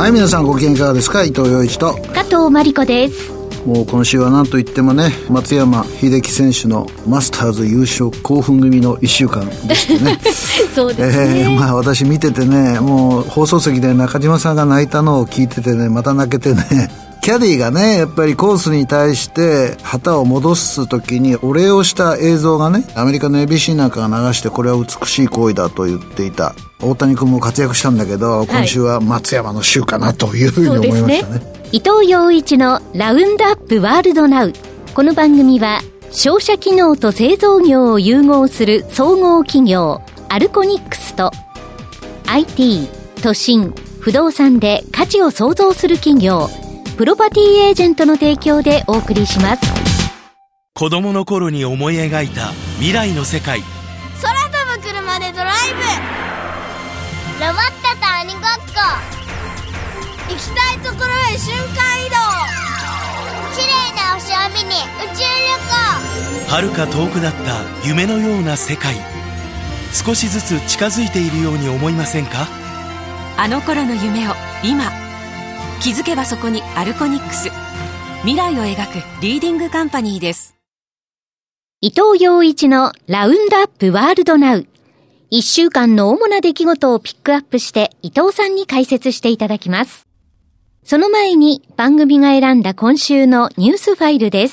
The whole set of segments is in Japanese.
はい、皆さんご機嫌いかがですか。伊藤洋一と加藤真理子です。 もう今週は何といってもね、松山英樹選手のマスターズ優勝興奮組の1週間でしてねそうですね、 私見ててね、もう放送席で中島さんが泣いたのを聞いててね、また泣けてね、キャディーがね、やっぱりコースに対して旗を戻す時にお礼をした映像がね、アメリカの ABC なんかが流して、これは美しい行為だと言っていた。大谷君も活躍したんだけど、今週は松山の週かなというふうに思いましたね。 伊藤洋一のラウンドアップワールドナウ。この番組は商社機能と製造業を融合する総合企業アルコニックスと IT、都心、不動産で価値を創造する企業プロパティエージェントの提供でお送りします。 子供の頃に思い描いた未来の世界。 空飛ぶ車でドライブ、ロボットと鬼ごっこ、行きたいところへ瞬間移動、綺麗な星を見に宇宙旅行。 遥か遠くなった夢のような世界、少しずつ近づいているように思いませんか。 あの頃の夢を今、気づけばそこにアルコニックス、未来を描くリーディングカンパニーです。 伊藤洋一のラウンドアップワールドナウ。1週間の主な出来事をピックアップして伊藤さんに解説していただきます。その前に番組が選んだ今週のニュースファイルです。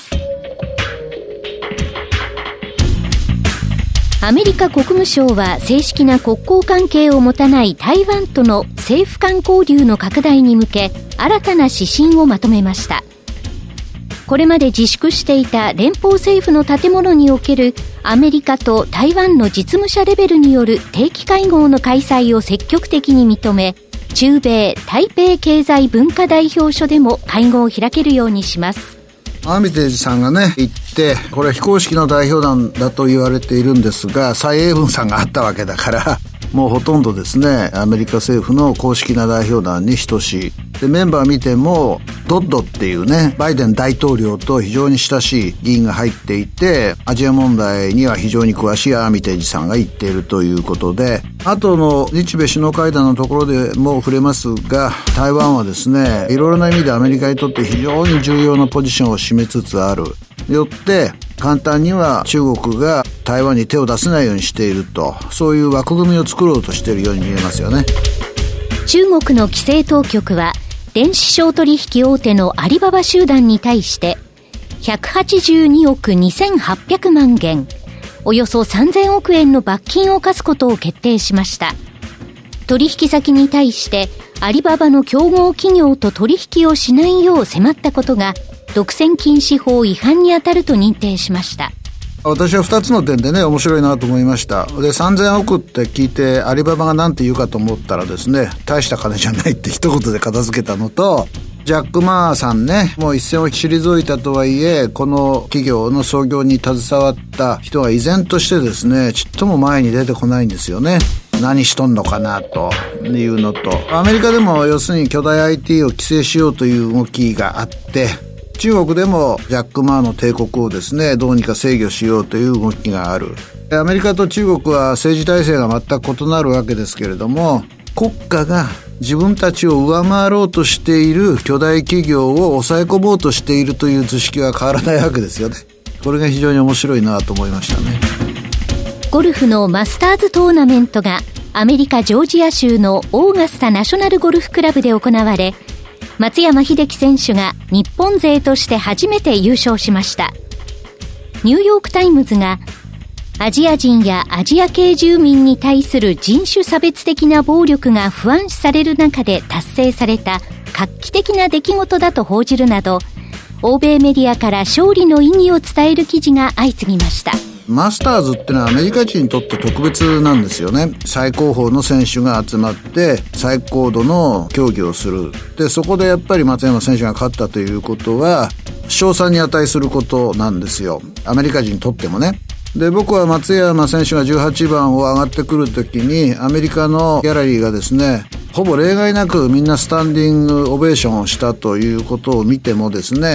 アメリカ国務省は正式な国交関係を持たない台湾との政府間交流の拡大に向け新たな指針をまとめました。これまで自粛していた連邦政府の建物におけるアメリカと台湾の実務者レベルによる定期会合の開催を積極的に認め、中米台北経済文化代表所でも会合を開けるようにします。 アーミテージさんがね行って、これは非公式の代表団だと言われているんですが、蔡英文さんがあったわけだからもうほとんどですね、アメリカ政府の公式な代表団に等しい。で、メンバー見てもドッドっていうね、バイデン大統領と非常に親しい議員が入っていて、アジア問題には非常に詳しいアーミテージさんが言っているということで、後の日米首脳会談のところでも触れますが、台湾はですね、いろいろな意味でアメリカにとって非常に重要なポジションを占めつつある。よって簡単には中国が台湾に手を出せないようにしていると、そういう枠組みを作ろうとしているように見えますよね。 中国の規制当局は電子商取引大手のアリババ集団に対して182億2800万元、およそ3000億円の罰金を課すことを決定しました。取引先に対してアリババの競合企業と取引をしないよう迫ったことが独占禁止法違反に当たると認定しました。 私は2つの点でね、面白いなと思いました。で、3000億って聞いてアリババが何て言うかと思ったらですね、大した金じゃないって一言で片付けたのと、ジャック・マーさんね、もう一線を退いたとはいえ、この企業の創業に携わった人が依然としてですね、ちっとも前に出てこないんですよね。何しとんのかなというのと、アメリカでも要するに巨大 IT を規制しようという動きがあって、中国でもジャック・マーの帝国をですね、どうにか制御しようという動きがある。アメリカと中国は政治体制が全く異なるわけですけれども、国家が自分たちを上回ろうとしている巨大企業を抑え込もうとしているという図式は変わらないわけですよね。これが非常に面白いなと思いましたね。 ゴルフのマスターズトーナメントがアメリカジョージア州のオーガスタナショナルゴルフクラブで行われ、松山英樹選手が日本勢として初めて優勝しました。ニューヨークタイムズがアジア人やアジア系住民に対する人種差別的な暴力が不安視される中で達成された画期的な出来事だと報じるなど、欧米メディアから勝利の意義を伝える記事が相次ぎました。 マスターズってのはアメリカ人にとって特別なんですよね。最高峰の選手が集まって最高度の競技をする。で、そこでやっぱり松山選手が勝ったということは称賛に値することなんですよ、アメリカ人にとってもね。で、僕は松山選手が18番を上がってくるときにアメリカのギャラリーがですね、ほぼ例外なくみんなスタンディングオベーションをしたということを見てもですね、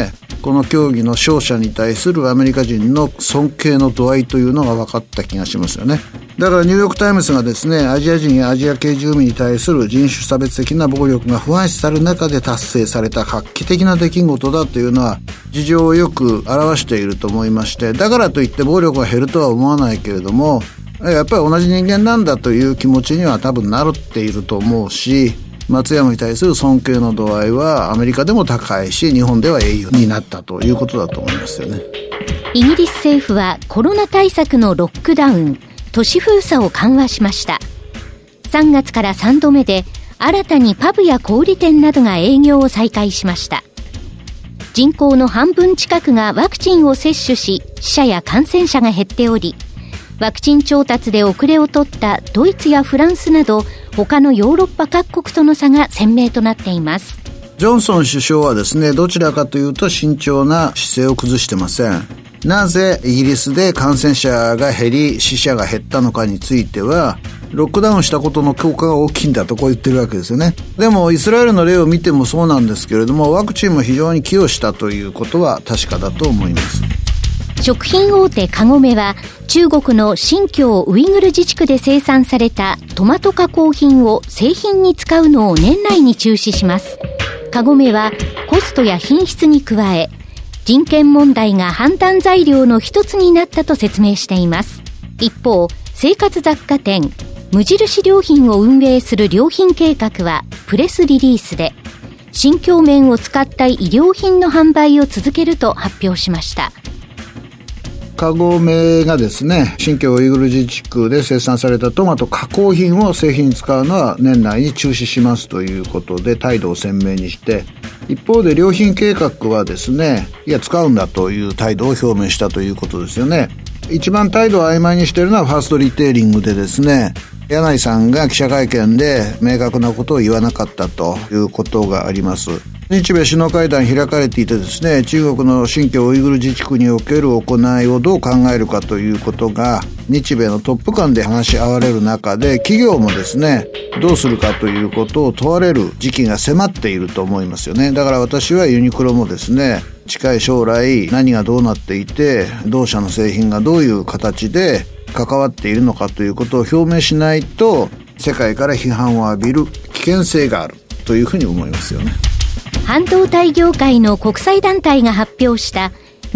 この競技の勝者に対するアメリカ人の尊敬の度合いというのが分かった気がしますよね。だからニューヨークタイムズがですね、アジア人やアジア系住民に対する人種差別的な暴力が不安視される中で達成された画期的な出来事だというのは事情をよく表していると思いまして、だからといって暴力が減るとは思わないけれども、やっぱり同じ人間なんだという気持ちには多分なっていると思うし、松山に対する尊敬の度合いはアメリカでも高いし、日本では英雄になったということだと思いますよね。 イギリス政府はコロナ対策のロックダウン、都市封鎖を緩和しました。3月から3度目で新たにパブや小売店などが営業を再開しました。人口の半分近くがワクチンを接種し、死者や感染者が減っており、ワクチン調達で遅れを取ったドイツやフランスなど他のヨーロッパ各国との差が鮮明となっています。 ジョンソン首相はですね、どちらかというと慎重な姿勢を崩してません。なぜイギリスで感染者が減り死者が減ったのかについては、ロックダウンしたことの効果が大きいんだとこう言ってるわけですよね。でもイスラエルの例を見てもそうなんですけれども、ワクチンも非常に寄与したということは確かだと思います。 食品大手カゴメは中国の新疆ウイグル自治区で生産されたトマト加工品を製品に使うのを年内に中止します。カゴメはコストや品質に加え、人権問題が判断材料の一つになったと説明しています。一方、生活雑貨店無印良品を運営する良品計画はプレスリリースで、新疆棉を使った衣料品の販売を続けると発表しました。 カゴメがですね、新疆ウイグル自治区で生産されたトマト加工品を製品に使うのは年内に中止しますということで態度を鮮明にして、一方で良品計画はですね、いや使うんだという態度を表明したということですよね。一番態度を曖昧にしているのはファーストリテイリングでですね、柳井さんが記者会見で明確なことを言わなかったということがあります。日米首脳会談開かれていてですね、中国の新疆ウイグル自治区における行いをどう考えるかということが日米のトップ間で話し合われる中で、企業もですね、どうするかということを問われる時期が迫っていると思いますよね。だから私はユニクロもですね、近い将来何がどうなっていて、同社の製品がどういう形で関わっているのかということを表明しないと、世界から批判を浴びる危険性があるというふうに思いますよね。 半導体業界の国際団体が発表した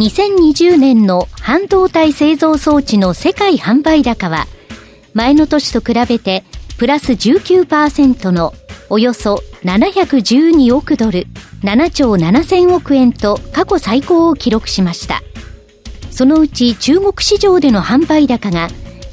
2020年の半導体製造装置の世界販売高は、前の年と比べてプラス 19% のおよそ712億ドル、7兆7000億円と過去最高を記録しました。そのうち中国市場での販売高が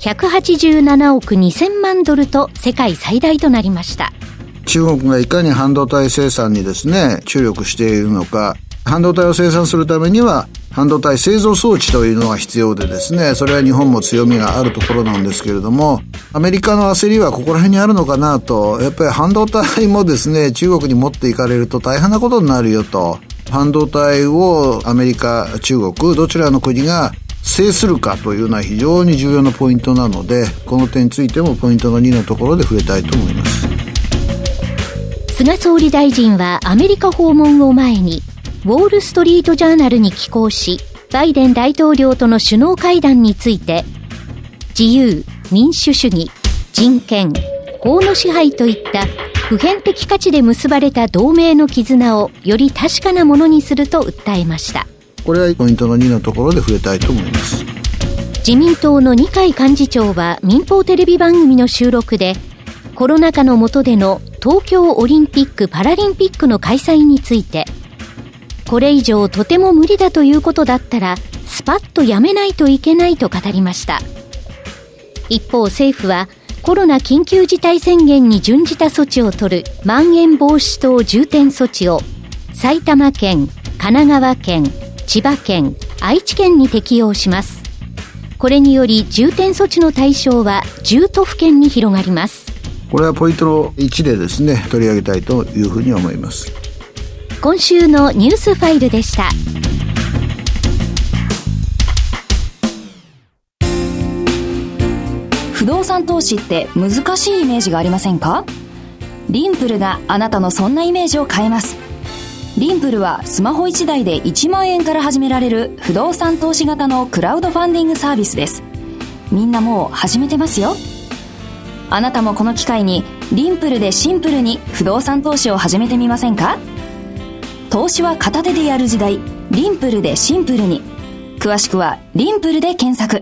187億2000万ドルと世界最大となりました。 中国がいかに半導体生産にですね、注力しているのか。半導体を生産するためには半導体製造装置というのが必要でですね、それは日本も強みがあるところなんですけれども、アメリカの焦りはここら辺にあるのかなと。やっぱり半導体もですね、中国に持っていかれると大変なことになるよと。半導体をアメリカ、中国どちらの国が制するかというのは非常に重要なポイントなので、この点についてもポイントの2のところで触れたいと思います。 菅総理大臣はアメリカ訪問を前にウォールストリートジャーナルに寄稿し、バイデン大統領との首脳会談について、自由、民主主義、人権、法の支配といった普遍的価値で結ばれた同盟の絆をより確かなものにすると訴えました。 これはポイントの2のところで触れたいと思います。 自民党の二階幹事長は民放テレビ番組の収録で、コロナ禍の下での東京オリンピック・パラリンピックの開催について、これ以上とても無理だということだったらスパッとやめないといけないと語りました。一方、政府はコロナ緊急事態宣言に準じた措置を取るまん延防止等重点措置を埼玉県、神奈川県、千葉県、愛知県に適用します。これにより重点措置の対象は10都府県に広がります。 これはポイントの1でですね、取り上げたいというふうに思います。 今週のニュースファイルでした。 不動産投資って難しいイメージがありませんか？リンプルがあなたのそんなイメージを変えます。 リンプルはスマホ1台で1万円から始められる不動産投資型のクラウドファンディングサービスです。みんなもう始めてますよ。あなたもこの機会にリンプルでシンプルに不動産投資を始めてみませんか？投資は片手でやる時代、リンプルでシンプルに。詳しくはリンプルで検索。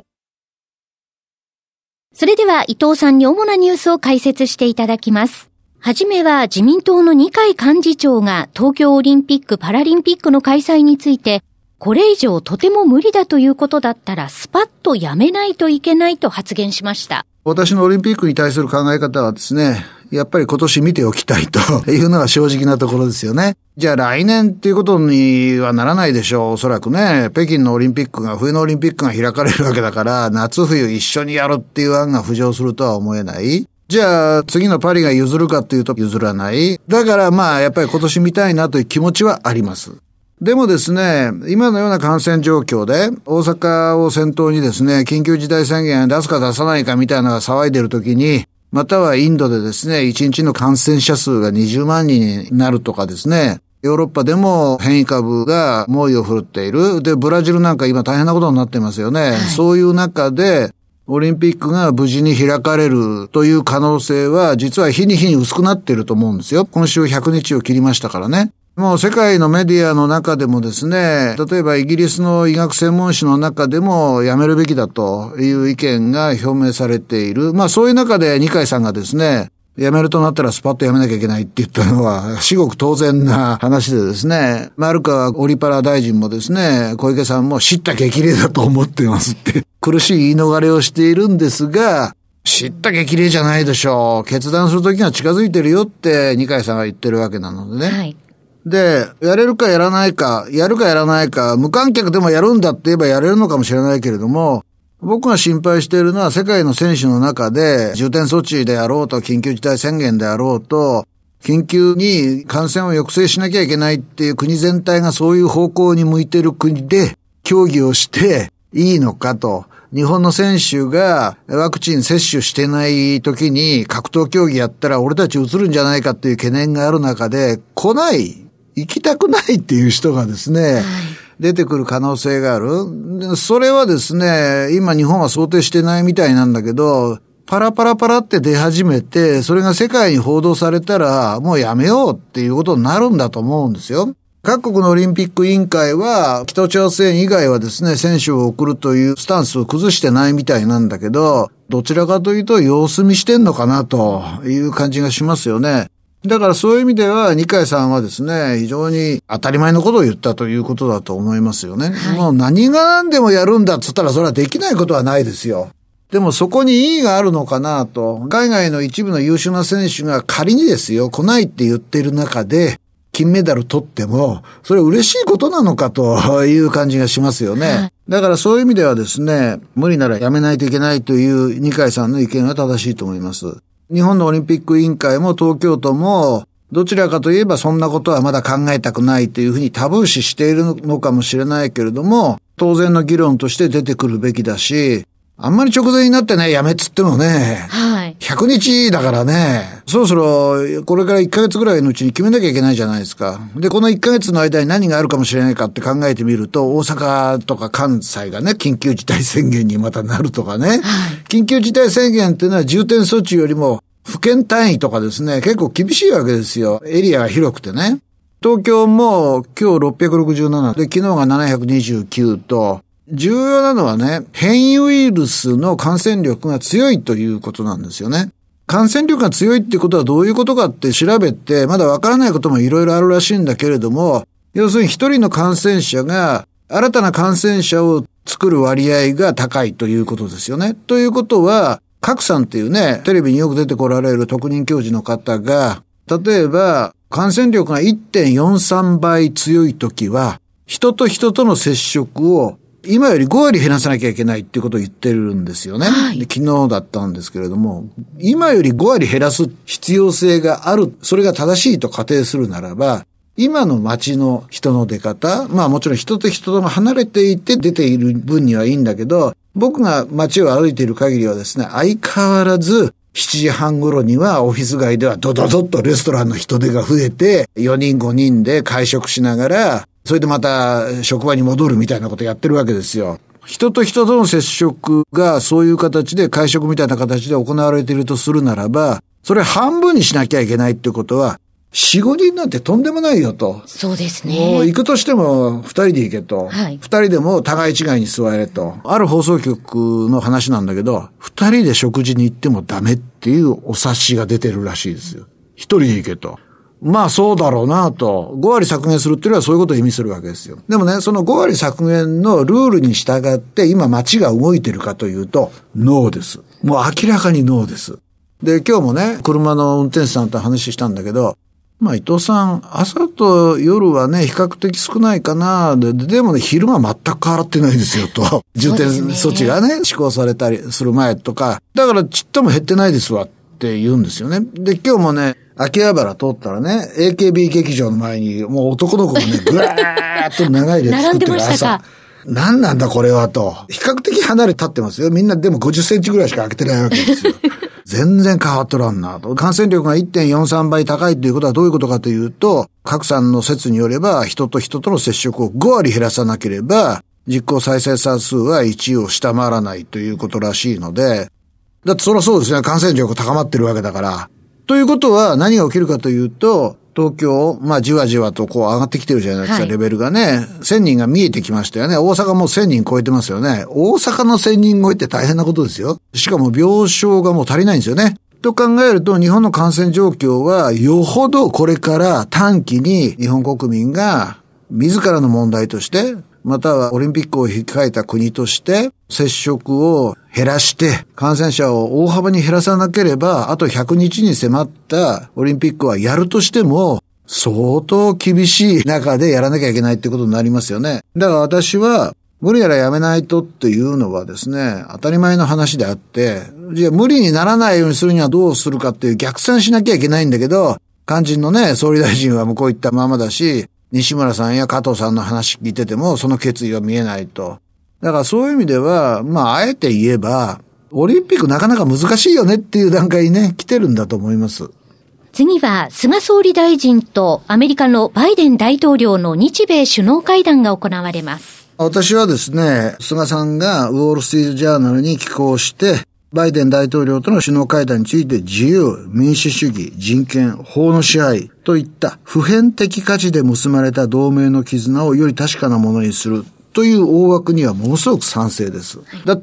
それでは伊藤さんに主なニュースを解説していただきます。はじめは自民党の二階幹事長が東京オリンピック・パラリンピックの開催について、これ以上とても無理だということだったらスパッとやめないといけないと発言しました。 私のオリンピックに対する考え方はですね、やっぱり今年見ておきたいというのが正直なところですよね。じゃあ来年っていうことにはならないでしょう。おそらくね、北京のオリンピックが、冬のオリンピックが開かれるわけだから、夏冬一緒にやるっていう案が浮上するとは思えない。じゃあ次のパリが譲るかっていうと譲らない。だからやっぱり今年見たいなという気持ちはあります。でもですね、今のような感染状況で、大阪を先頭にですね、緊急事態宣言出すか出さないかみたいなのが騒いでるときに、またはインドでですね、1日の感染者数が20万人になるとかですね、ヨーロッパでも変異株が猛威を振るっている。で、ブラジルなんか今大変なことになってますよね。はい、そういう中で、オリンピックが無事に開かれるという可能性は、実は日に日に薄くなっていると思うんですよ。今週100日を切りましたからね。もう世界のメディアの中でもですね、例えばイギリスの医学専門誌の中でもやめるべきだという意見が表明されている。そういう中で二階さんがですね、やめるとなったらスパッとやめなきゃいけないって言ったのは至極当然な話でですね、丸川オリパラ大臣もですね、小池さんも叱咤激励だと思ってますって苦しい言い逃れをしているんですが、叱咤激励じゃないでしょう。決断する時が近づいてるよって二階さんが言ってるわけなのでね。はい。で、やれるかやらないか、やるかやらないか、無観客でもやるんだって言えばやれるのかもしれないけれども、僕が心配しているのは世界の選手の中で重点措置であろうと緊急事態宣言であろうと緊急に感染を抑制しなきゃいけないっていう国全体がそういう方向に向いている国で協議をしていいのかと。日本の選手がワクチン接種してない時に格闘競技やったら俺たち移るんじゃないかっていう懸念がある中で行きたくないっていう人がですね、はい、出てくる可能性がある。それはですね、今日本は想定してないみたいなんだけど、パラパラパラって出始めて、それが世界に報道されたら、もうやめようっていうことになるんだと思うんですよ。各国のオリンピック委員会は、北朝鮮以外はですね、選手を送るというスタンスを崩してないみたいなんだけど、どちらかというと様子見してんのかなという感じがしますよね。だからそういう意味では二階さんはですね、非常に当たり前のことを言ったということだと思いますよね。はい、もう何が何でもやるんだっつったらそれはできないことはないですよ。でもそこに意義があるのかなと、海外の一部の優秀な選手が仮にですよ、来ないって言っている中で金メダル取っても、それは嬉しいことなのかという感じがしますよね。はい、だからそういう意味ではですね、無理ならやめないといけないという二階さんの意見は正しいと思います。日本のオリンピック委員会も東京都もどちらかといえばそんなことはまだ考えたくないというふうにタブー視しているのかもしれないけれども、当然の議論として出てくるべきだし、あんまり直前になってね、やめっつってもね、はい、100日だからね、そろそろこれから1ヶ月ぐらいのうちに決めなきゃいけないじゃないですか。で、この1ヶ月の間に何があるかもしれないかって考えてみると、大阪とか関西がね、緊急事態宣言にまたなるとかね、はい、緊急事態宣言っていうのは重点措置よりも府県単位とかですね、結構厳しいわけですよ。エリアが広くてね。東京も今日667で、昨日が729と、重要なのはね、変異ウイルスの感染力が強いということなんですよね。感染力が強いってことはどういうことかって調べて、まだわからないこともいろいろあるらしいんだけれども、要するに一人の感染者が新たな感染者を作る割合が高いということですよね。ということは、賀来さんっていうね、テレビによく出てこられる特任教授の方が、例えば感染力が 1.43 倍強いときは、人と人との接触を今より5割減らさなきゃいけないっていうことを言ってるんですよね。はい、で昨日だったんですけれども、今より5割減らす必要性がある、それが正しいと仮定するならば、今の街の人の出方、もちろん人と人とが離れていて出ている分にはいいんだけど、僕が街を歩いている限りはですね、相変わらず 7時半頃にはオフィス街ではドドドッとレストランの人手が増えて、4人5人で会食しながら、それでまた職場に戻るみたいなことやってるわけですよ。人と人との接触がそういう形で会食みたいな形で行われているとするならば、それ半分にしなきゃいけないってことは、4、5人なんてとんでもないよと。 そうですね。 もう行くとしても2人で行けと。はい。2人でも互い違いに座れと。ある放送局の話なんだけど、2人で食事に行ってもダメっていうお察しが出てるらしいですよ。1人で行けと。まあそうだろうなと。5割削減するっていうのはそういうことを意味するわけですよ。でもね、その5割削減のルールに従って今街が動いてるかというと、ノーです。もう明らかにノーです。で、今日もね、車の運転手さんと話したんだけど、まあ伊藤さん、朝と夜はね、比較的少ないかな。でもね、昼間全く変わってないですよと。重点措置がね、施行されたりする前とか。だからちっとも減ってないですわって言うんですよね。で、今日もね、秋葉原通ったらね、AKB 劇場の前にもう男の子がね、ぐわーっと長い列作ってる朝。何なんだこれはと。比較的離れ立ってますよ。みんなでも50センチぐらいしか開けてないわけですよ。全然変わっとらんなと。感染力が 1.43 倍高いということはどういうことかというと、各さんの説によれば、人と人との接触を5割減らさなければ、実効再生産数は1を下回らないということらしいので、だってそりゃそうですね、感染力高まってるわけだから。ということは何が起きるかというと、東京、まあじわじわとこう上がってきてるじゃないですか、はい、レベルがね。1000人が見えてきましたよね。大阪も1000人超えてますよね。大阪の1000人超えって大変なことですよ。しかも病床がもう足りないんですよね。と考えると日本の感染状況はよほどこれから短期に日本国民が自らの問題として、またはオリンピックを控えた国として接触を減らして感染者を大幅に減らさなければあと100日に迫ったオリンピックはやるとしても相当厳しい中でやらなきゃいけないってことになりますよね。だから私は無理やらやめないとっていうのはですね、当たり前の話であって、じゃあ無理にならないようにするにはどうするかっていう逆算しなきゃいけないんだけど、肝心のね、総理大臣はもうこういったままだし、西村さんや加藤さんの話聞いててもその決意は見えないと。だからそういう意味では、まああえて言えば、オリンピックなかなか難しいよねっていう段階にね、来てるんだと思います。 次は菅総理大臣とアメリカのバイデン大統領の日米首脳会談が行われます。 私はですね、菅さんがウォールストリートジャーナルに寄稿して、バイデン大統領との首脳会談について自由、民主主義、人権、法の支配といった普遍的価値で結ばれた同盟の絆をより確かなものにするという大枠にはものすごく賛成です。だって、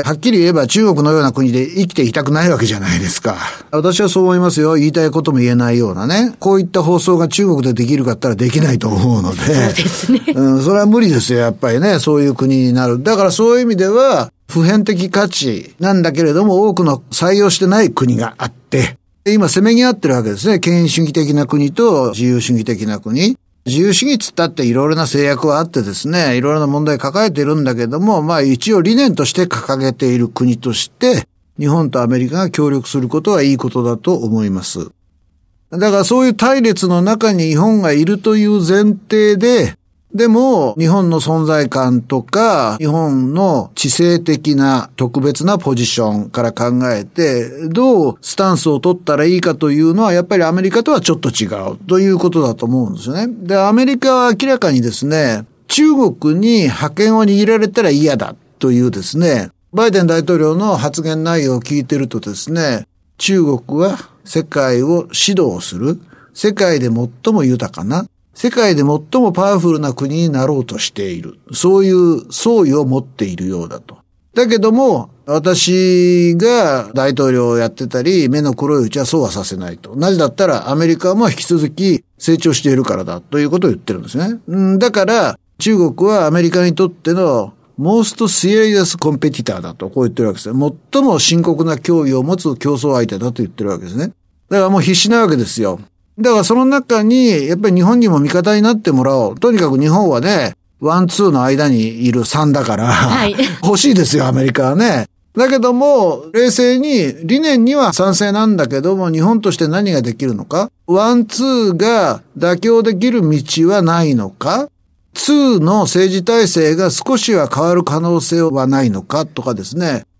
はっきり言えば中国のような国で生きていたくないわけじゃないですか。私はそう思いますよ。言いたいことも言えないようなね。こういった放送が中国でできるかって言ったらできないと思うので。そうですね。 それは無理ですよ、やっぱりね。そういう国になる。だからそういう意味では、普遍的価値なんだけれども多くの採用してない国があって、今せめぎ合ってるわけですね。権威主義的な国と自由主義的な国。自由主義っつったっていろいろな制約はあってですね、いろいろな問題抱えているんだけども、まあ一応理念として掲げている国として、日本とアメリカが協力することはいいことだと思います。だからそういう対立の中に日本がいるという前提で、でも日本の存在感とか日本の知性的な特別なポジションから考えてどうスタンスを取ったらいいかというのはやっぱりアメリカとはちょっと違うということだと思うんですよね。で、アメリカは明らかにですね、中国に覇権を握られたら嫌だというですね、バイデン大統領の発言内容を聞いてるとですね、中国は世界を指導する、世界で最も豊かな、世界で最もパワフルな国になろうとしている。そういう総意を持っているようだと。だけども、私が大統領をやってたり、目の黒いうちはそうはさせないと。なぜだったらアメリカも引き続き成長しているからだということを言ってるんですね。だから中国はアメリカにとってのmost serious competitor だとこう言ってるわけですね。最も深刻な脅威を持つ競争相手だと言ってるわけですね。だからもう必死なわけですよ。だからその中に、やっぱり日本にも味方になってもらおう。とにかく日本はね、ワン、ツーの間にいる3だから、はい、欲しいですよ、アメリカはね。だけども、冷静に理念には賛成なんだけども、日本として何ができるのか？ワン、ツーが妥協できる道はないのか？ツーの政治体制が少しは変わる可能性はないのかとかですね。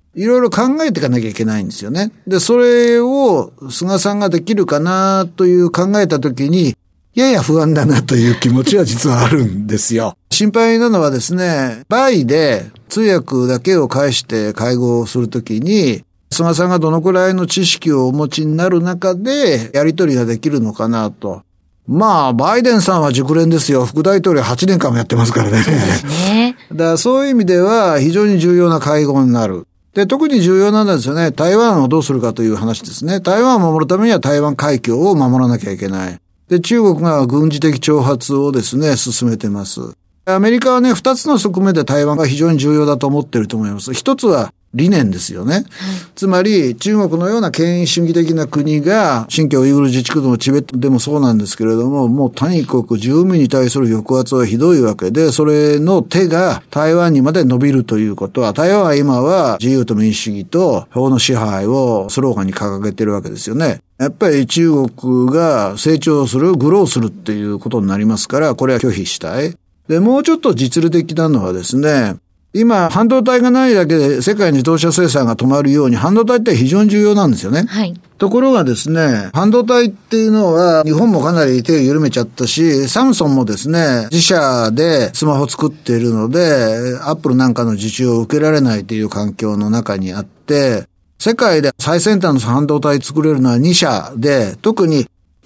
いろいろ考えていかなきゃいけないんですよね。で、それを菅さんができるかなという考えたときに、やや不安だなという気持ちは実はあるんですよ。心配なのはですね、バイで通訳だけを介して会合をするときに、菅さんがどのくらいの知識をお持ちになる中でやり取りができるのかなと。まあ、バイデンさんは熟練ですよ。副大統領8年間もやってますからね。 そうですね。 だからそういう意味では非常に重要な会合になる。で、特に重要なんですよね。台湾をどうするかという話ですね。台湾を守るためには台湾海峡を守らなきゃいけない。で、中国が軍事的挑発をですね、進めてます。アメリカはね、2つの側面で台湾が非常に重要だと思っていると思います。一つは理念ですよね。つまり、中国のような権威主義的な国が、新疆ウイグル自治区のチベットでもそうなんですけれども、もうとにかく住民に対する抑圧はひどいわけで、それの手が台湾にまで伸びるということは、台湾は今は自由と民主主義と法の支配をスローガンに掲げてるわけですよね。やっぱり中国が成長する、グローするっていうことになりますから、これは拒否したい。で、もうちょっと実利的なのはですね、今、半導体がないだけで世界に自動車生産が止まるように、半導体って非常に重要なんですよね。 はい。ところがですね、半導体っていうのは、日本もかなり手を緩めちゃったし、サムソンもですね、自社でスマホ作っているので、アップルなんかの受注を受けられないという環境の中にあって、世界で最先端の半導体作れるのは2社で、特に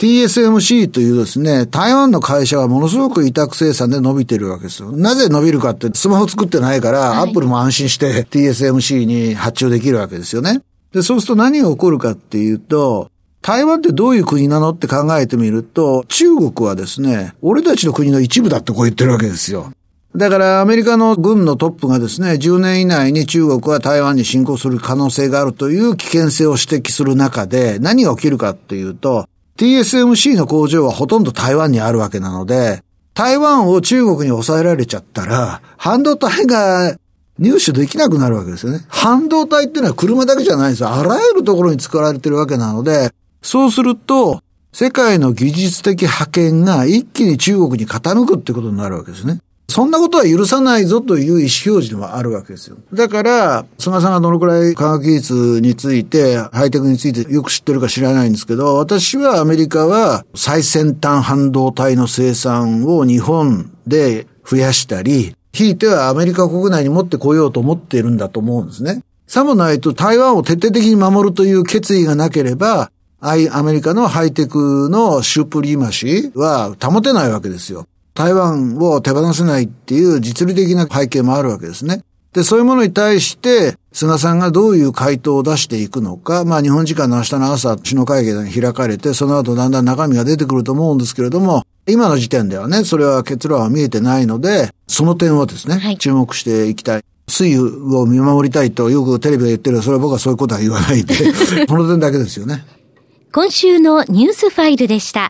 TSMC というですね、台湾の会社がものすごく委託生産で伸びてるわけですよ。なぜ伸びるかって、スマホ作ってないから、アップルも安心して TSMC に発注できるわけですよね。で、そうすると何が起こるかっていうと、台湾ってどういう国なのって考えてみると、中国はですね、俺たちの国の一部だってこう言ってるわけですよ。だからアメリカの軍のトップがですね、10年以内に中国は台湾に侵攻する可能性があるという危険性を指摘する中で、何が起きるかっていうと、TSMC の工場はほとんど台湾にあるわけなので、台湾を中国に抑えられちゃったら、半導体が入手できなくなるわけですよね。半導体っていうのは車だけじゃないんですよ。あらゆるところに作られてるわけなので、そうすると、世界の技術的覇権が一気に中国に傾くってことになるわけですね。そんなことは許さないぞという意思表示でもあるわけですよ。だから、菅さんがどのくらい科学技術について、ハイテクについてよく知ってるか知らないんですけど、私はアメリカは最先端半導体の生産を日本で増やしたり、ひいてはアメリカ国内に持ってこようと思っているんだと思うんですね。さもないと台湾を徹底的に守るという決意がなければ、アメリカのハイテクのシュープリマシは保てないわけですよ。台湾を手放せないっていう実利的な背景もあるわけですね。で、そういうものに対して、菅さんがどういう回答を出していくのか、まあ日本時間の明日の朝、首脳会議が開かれて、その後だんだん中身が出てくると思うんですけれども、今の時点ではね、それは結論は見えてないので、その点をですね、はい、注目していきたい。推移を見守りたいとよくテレビで言ってる。それは僕はそういうことは言わないで、この点だけですよね。 今週のニュースファイルでした。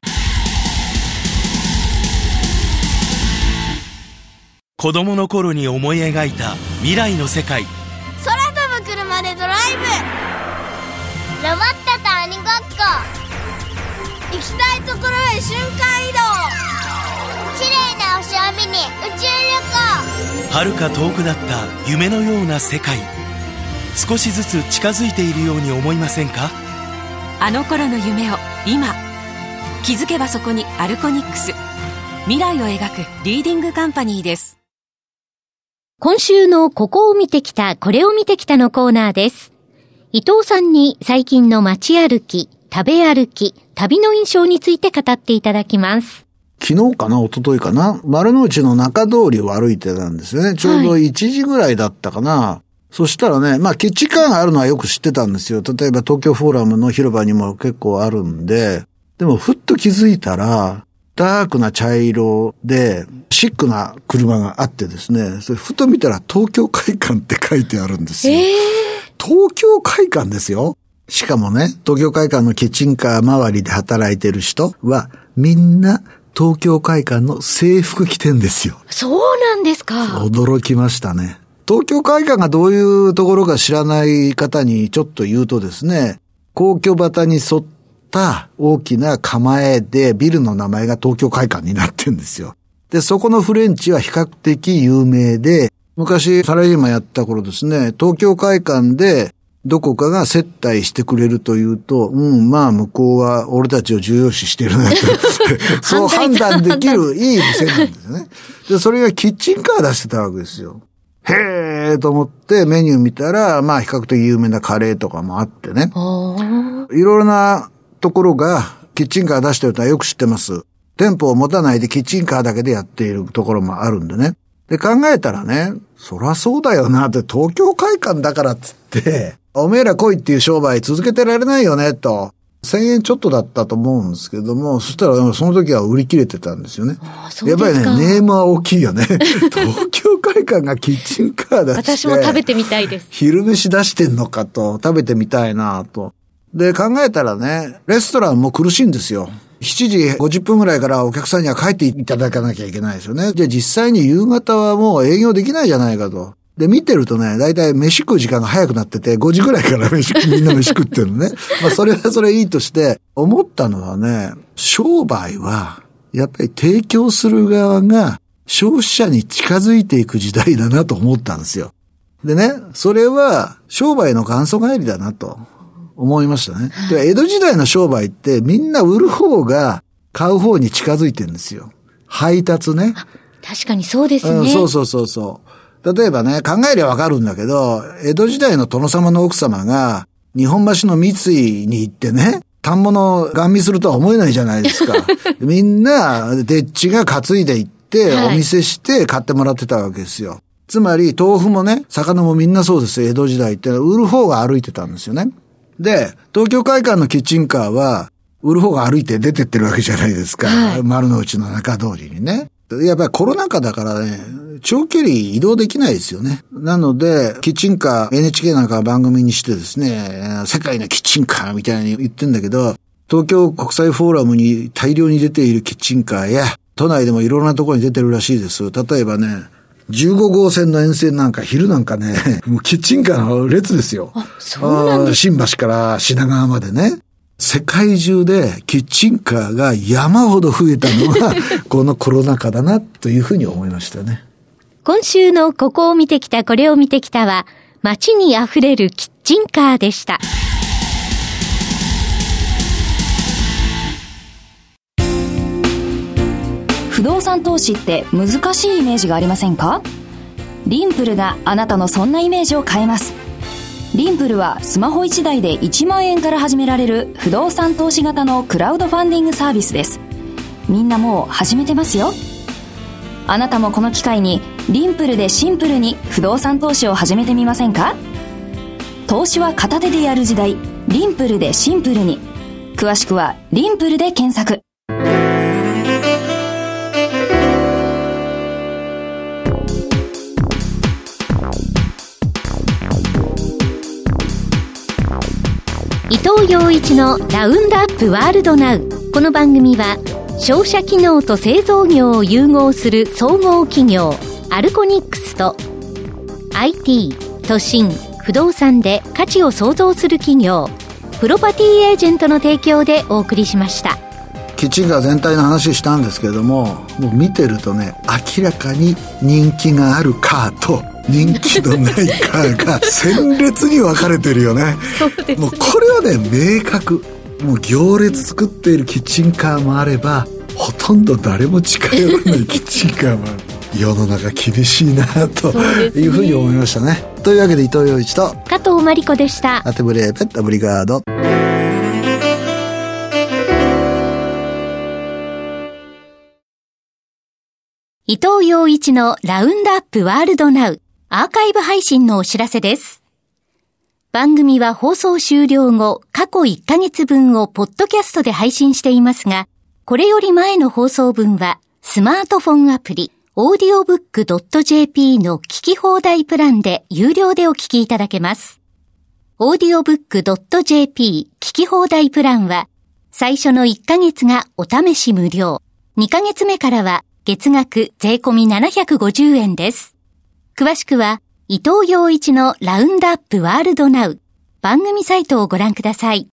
子供の頃に思い描いた未来の世界。 空飛ぶ車でドライブ。ロボットと鬼ごっこ。行きたいところへ瞬間移動。綺麗な星を見に宇宙旅行。 遥か遠くだった夢のような世界。少しずつ近づいているように思いませんか？ あの頃の夢を今、気づけばそこにアルコニックス、未来を描くリーディングカンパニーです。 今週のここを見てきた、これを見てきたのコーナーです。伊藤さんに最近の街歩き、食べ歩き、旅の印象について語っていただきます。 昨日かな、一昨日かな、丸の内の中通りを歩いてたんですよね。ちょうど1時ぐらいだったかな。はい、そしたらね、まあ、基地感あるのはよく知ってたんですよ。例えば東京フォーラムの広場にも結構あるんで、でもふっと気づいたら、ダークな茶色で、シックな車があってですね、それふと見たら東京会館って書いてあるんですよ。東京会館ですよ。しかもね、東京会館のキッチンカー周りで働いてる人は、みんな東京会館の制服着てんですよ。 そうなんですか。 驚きましたね。東京会館がどういうところか知らない方にちょっと言うとですね、皇居端に沿った大きな構えでビルの名前が東京会館になってるんですよ。で、そこのフレンチは比較的有名で、 昔サラリーマンやった頃ですね、東京会館でどこかが接待してくれるというと、まあ向こうは俺たちを重要視してるなとそう判断できるいい店なんですよね。で、それがキッチンカー出してたわけですよ。へーと思ってメニュー見たら、まあ比較的有名なカレーとかもあってね。いろいろなところがキッチンカー出してるとはよく知ってます。店舗を持たないでキッチンカーだけでやっているところもあるんでね。で、考えたらね、そらそうだよなって東京会館だからっつって、おめえら来いっていう商売続けてられないよねと。1000円ちょっとだったと思うんですけども、そしたらその時は売り切れてたんですよね。やっぱりね、ネームは大きいよね。東京会館がキッチンカー出して。 私も食べてみたいです。 昼飯出してんのかと、食べてみたいなと。で、考えたらね、レストランも苦しいんですよ。7時50分ぐらいからお客さんには帰っていただかなきゃいけないですよね。じゃあ実際に夕方はもう営業できないじゃないかと。で、見てるとね、だいたい飯食う時間が早くなってて、5時ぐらいからみんな飯食ってるのね。まあ、それはそれいいとして、思ったのはね、商売は、やっぱり提供する側が消費者に近づいていく時代だなと思ったんですよ。でね、それは商売の元祖返りだなと思いましたね。で、江戸時代の商売ってみんな売る方が買う方に近づいてるんですよ。配達ね。 確かにそうですね。 そう。例えばね、考えりゃわかるんだけど、江戸時代の殿様の奥様が、日本橋の三井に行ってね、反物ガン見するとは思えないじゃないですか。みんな、でっちが担いで行って、お見せして買ってもらってたわけですよ。つまり、豆腐もね、魚もみんなそうですよ、江戸時代って。売る方が歩いてたんですよね。で、東京会館のキッチンカーは、売る方が歩いて出てってるわけじゃないですか。丸の内の中通りにね。やっぱりコロナ禍だからね、長距離移動できないですよね。なので、キッチンカー、NHK なんか番組にしてですね、世界のキッチンカーみたいに言ってんだけど、東京国際フォーラムに大量に出ているキッチンカーや、都内でもいろんなところに出てるらしいです。例えばね、15号線の沿線なんか昼なんかね、もうキッチンカーの列ですよ。 そうなんです。 新橋から品川までね。世界中でキッチンカーが山ほど増えたのがこのコロナ禍だなというふうに思いましたね。 今週のここを見てきたこれを見てきたは街にあふれるキッチンカーでした。 不動産投資って難しいイメージがありませんか？リンプルがあなたのそんなイメージを変えます。リンプルはスマホ1台で1万円から始められる不動産投資型のクラウドファンディングサービスです。みんなもう始めてますよ。あなたもこの機会にリンプルでシンプルに不動産投資を始めてみませんか？投資は片手でやる時代、リンプルでシンプルに。詳しくはリンプルで検索。 伊藤洋一のラウンドアップワールドナウ。この番組は商社機能と製造業を融合する総合企業アルコニックスと IT、都心、不動産で価値を創造する企業プロパティエージェントの提供でお送りしました。 キッチンカー全体の話したんですけれども、もう見てるとね、明らかに人気があるカーと人気のないカーが鮮烈に分かれてるよね。 そうですね。 もうこれはね、明確。もう行列作っているキッチンカーもあれば、ほとんど誰も近寄らないキッチンカーもある。世の中厳しいなというふうに思いましたね。というわけで伊藤洋一と加藤真理子でした。 アテブレーペッタブリガード。 伊藤洋一のラウンドアップワールドナウアーカイブ配信のお知らせです。番組は放送終了後、過去1ヶ月分をポッドキャストで配信していますが、これより前の放送分はスマートフォンアプリaudiobook.jp の聞き放題プランで有料でお聞きいただけます。audiobook.jp 聞き放題プランは最初の1ヶ月がお試し無料、2ヶ月目からは月額税込み750円です。詳しくは伊藤洋一のラウンドアップワールドナウ番組サイトをご覧ください。